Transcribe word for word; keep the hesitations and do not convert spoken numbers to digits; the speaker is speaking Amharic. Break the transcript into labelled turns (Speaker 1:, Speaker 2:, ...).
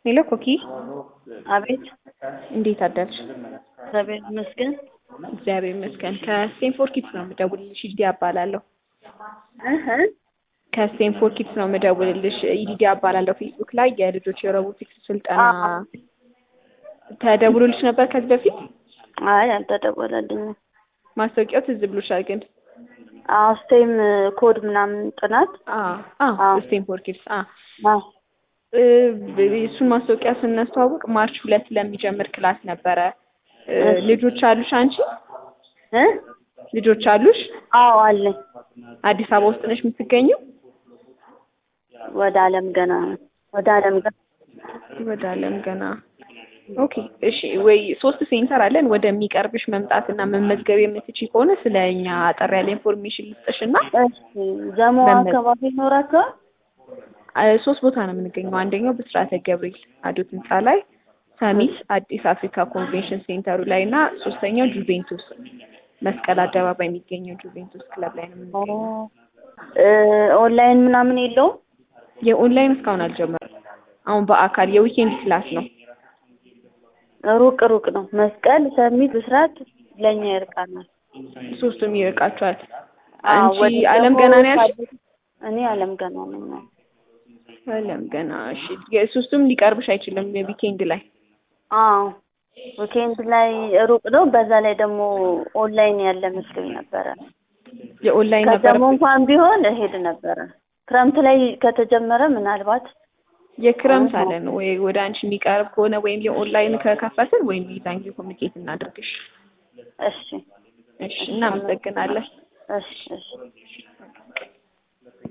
Speaker 1: ሄሎ ኮኪ፣
Speaker 2: አቤት።
Speaker 1: እንዴት አደርሽ?
Speaker 2: እግዚአብሔር ይመስገን።
Speaker 1: እግዚአብሔር ይመስገን። ከስቴንፎርድ ኪድስ ነው የምደውልልሽ። ይዲዲ እባላለሁ።
Speaker 2: እህ
Speaker 1: ከስቴንፎርድ ኪድስ ነው የምደውልልሽ። ይዲዲ እባላለሁ። ፌስቡክ ላይ የልጆች የሮቦቲክስ ስልጠና ተደውሎልሽ ነበር ከዚህ በፊት?
Speaker 2: አይ አልተደወለልኝም።
Speaker 1: ማስታወቂያው ትዝ ብሎሻል ግን?
Speaker 2: አዎ ስቴም ኮድ ምናምን ጥናት
Speaker 1: አዎ አዎ ስቴንፎርድ ኪድስ አዎ
Speaker 2: አዎ
Speaker 1: እሱን ማስታወቂያ ስናስተዋውቅ ማርች ሁለት ለሚጀምር ክላስ ነበረ። ልጆች አሉሽ አንቺ?
Speaker 2: እ
Speaker 1: ልጆች አሉሽ?
Speaker 2: አዎ አለኝ።
Speaker 1: አዲስ አበባ ውስጥ ነሽ የምትገኘው?
Speaker 2: ወደ አለም ገና ወደ አለም ገና
Speaker 1: ወደ አለም ገና ኦኬ እሺ። ወይ ሶስት ሴንተር አለን። ወደሚቀርብሽ መምጣትና መመዝገብ የምትችይ ከሆነ ስለኛ አጠር ያለ ኢንፎርሜሽን ልስጥሽና
Speaker 2: እሺ። ዘሞ አካባቢ ይኖራቸዋል?
Speaker 1: ሶስት ቦታ ነው የምንገኘው። አንደኛው ብስራተ ገብርኤል አዶት ህንጻ ላይ፣ ሰሚት አዲስ አፍሪካ ኮንቬንሽን ሴንተሩ ላይ እና ሶስተኛው ጁቬንቱስ መስቀል አደባባይ የሚገኘው ጁቬንቱስ ክለብ ላይ ነው የምንገኘው።
Speaker 2: ኦንላይን ምናምን የለውም?
Speaker 1: የኦንላይን እስካሁን አልጀመረም። አሁን በአካል የዊኬንድ ክላስ ነው።
Speaker 2: ሩቅ ሩቅ ነው። መስቀል፣ ሰሚት፣ ብስራት ለኛ ይርቃናል።
Speaker 1: ሶስቱም ይርቃቸዋል። አንቺ አለም ገና ነው ያልሽ?
Speaker 2: እኔ አለም ገና ነኝ።
Speaker 1: አለም ገና እሺ። የሶስቱም ሊቀርብሽ አይችልም ዊኬንድ ላይ?
Speaker 2: አዎ ዊኬንድ ላይ ሩቅ ነው። በዛ ላይ ደግሞ ኦንላይን ያለ መስሎኝ ነበረ።
Speaker 1: የኦንላይን ነበር።
Speaker 2: ከደሞ እንኳን ቢሆን እሄድ ነበረ። ክረምት ላይ ከተጀመረ ምናልባት
Speaker 1: የክረምት አለ ነው ወይ ወደ አንቺ የሚቀርብ ከሆነ ወይም የኦንላይን ከከፈትን ወይም ይዛንጊ ኮሚኒኬት እናድርግሽ።
Speaker 2: እሺ
Speaker 1: እሺ እናመሰግናለን።
Speaker 2: እሺ እሺ